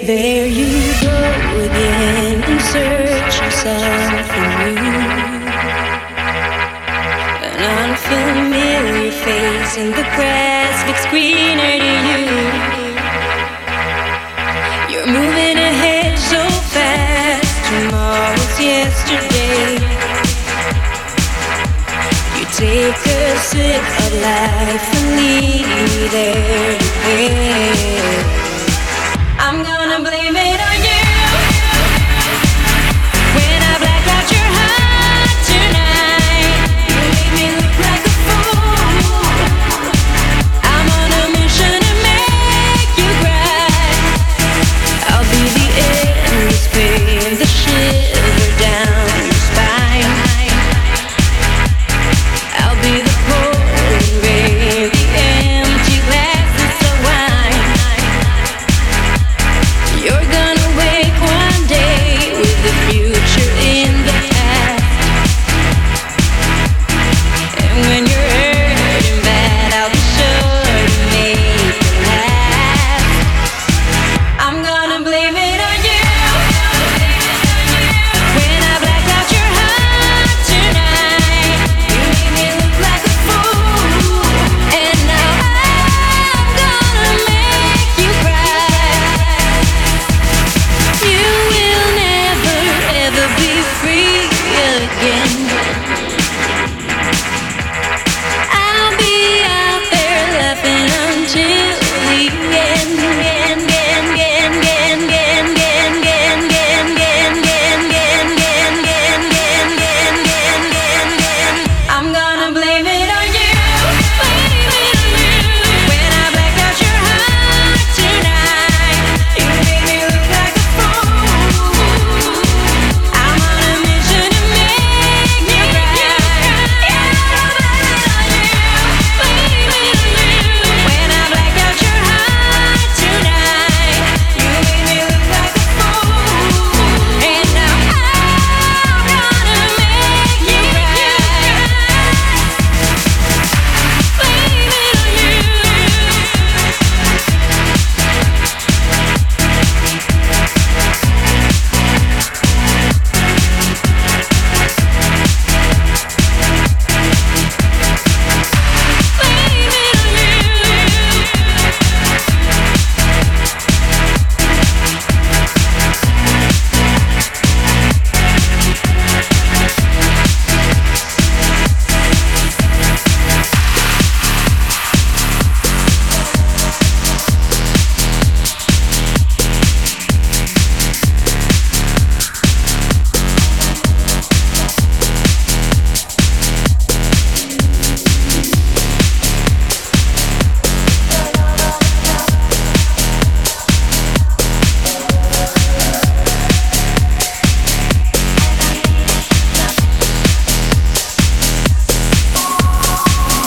There you go again, in search of something new. An unfamiliar face in the grass, big screener to you. You're moving ahead so fast, tomorrow's yesterday. You take a sip of life and leave me there to pay. I'm gonna blame it